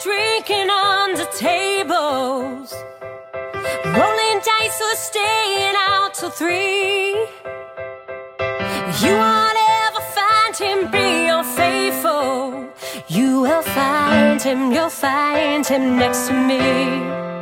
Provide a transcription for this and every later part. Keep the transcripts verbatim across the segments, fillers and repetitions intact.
drinking on the tables, rolling dice or staying out till three. You won't ever find him being unfaithful. You will find him, you'll find him next to me.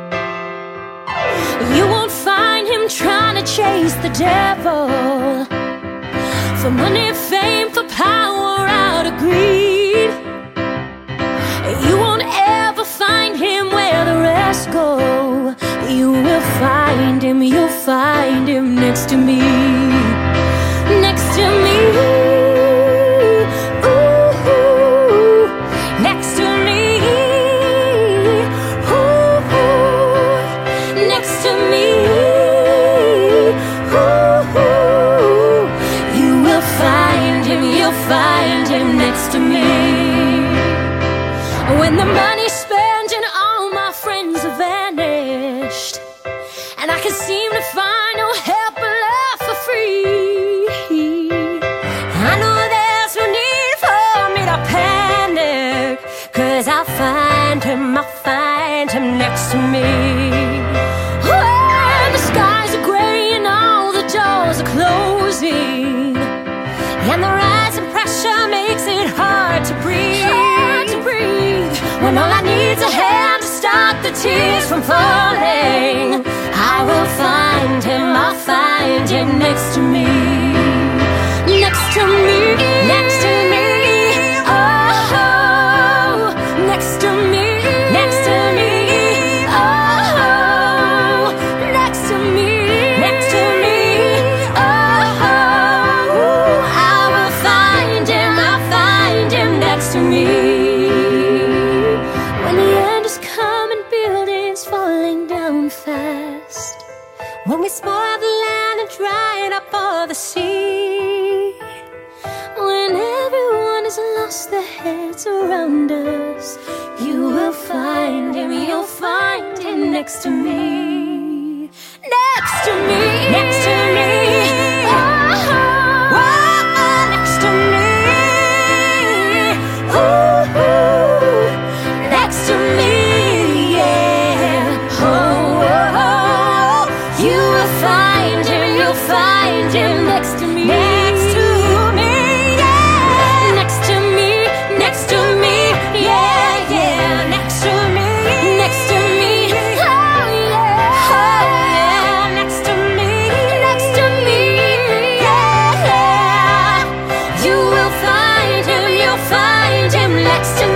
You won't find him trying to chase the devil for money, fame, for power, out of greed. You won't ever find him where the rest go. You will find him, you'll find him next to me. Next to me. Ooh, next to me. Ooh, next to me. Ooh, you will find him, you'll find him next to me. When the money's spent and all my friends have vanished, and I can seem to find no help but love for free, I know there's no need for me to panic, 'cause I'll find him, I'll find him next to me. When the skies are gray and all the doors are closing, and the rising pressure makes it hard to breathe, hard to breathe. When all I need's a hand to stop the tears from falling, I will find him, I'll find him next to me. Next to me, next to me, oh, next to me, next to me, oh, next to me, next to me, oh, I will find him, I'll find him next to me. When the end is coming, buildings falling down fast, when we spoil the land and drying up all the sea, when everyone has lost their heads around us, you will find him, you'll find him next to me. Next to me, next to me, oh, oh, next to me, ooh, next to me, yeah, oh, oh, oh. You will find him, you'll find him next to me. Next to me, yeah. Next to me, next to me, yeah, yeah. Next to me, next to me, oh yeah, oh yeah. Next to me, next to me, yeah, yeah. You will find him, you'll find him next to me.